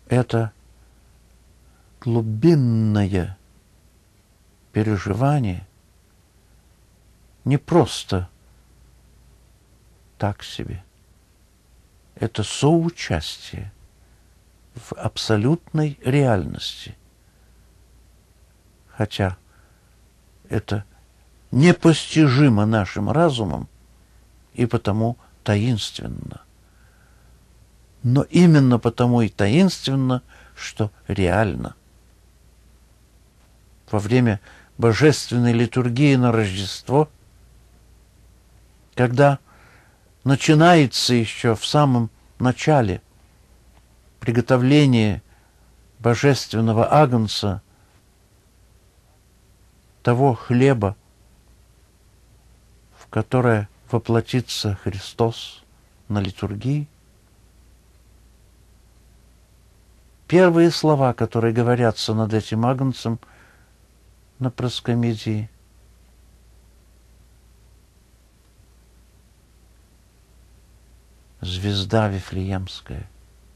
это глубинное переживание не просто так себе. Это соучастие в абсолютной реальности. Хотя это непостижимо нашим разумом и потому таинственно. Но именно потому и таинственно, что реально. Во время божественной литургии на Рождество, когда начинается еще в самом начале приготовление божественного агнца, того хлеба, в которое воплотится Христос на литургии, первые слова, которые говорятся над этим агнцем на проскомидии, звезда Вифлеемская.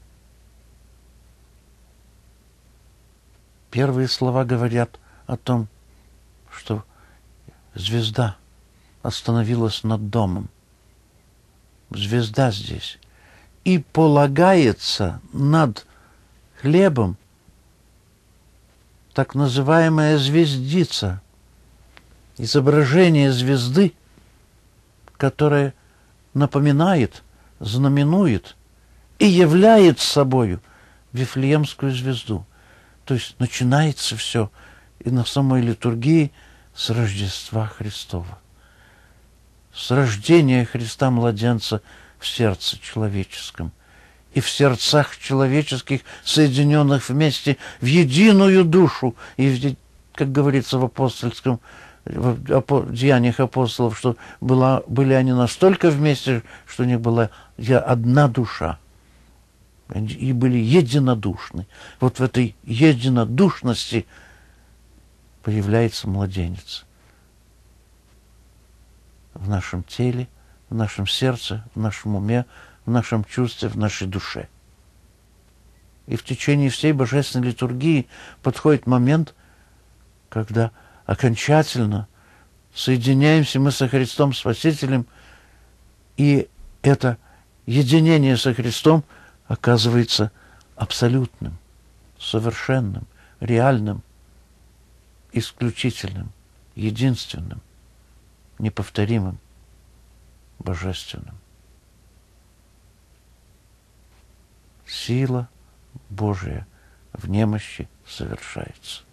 Первые слова говорят о том, что звезда остановилась над домом. Звезда здесь. И полагается над хлебом так называемая звездица, изображение звезды, которое напоминает, знаменует и являет собою Вифлеемскую звезду. То есть начинается все и на самой литургии с Рождества Христова, с рождения Христа младенца в сердце человеческом и в сердцах человеческих, соединенных вместе в единую душу. И, как говорится в апостольском, в Деяниях апостолов, что были они настолько вместе, что у них была одна душа. И были единодушны. Вот в этой единодушности появляется младенец. В нашем теле, в нашем сердце, в нашем уме, в нашем чувстве, в нашей душе. И в течение всей божественной литургии подходит момент, когда окончательно соединяемся мы со Христом Спасителем, и это единение со Христом оказывается абсолютным, совершенным, реальным, исключительным, единственным, неповторимым, божественным. Сила Божия в немощи совершается.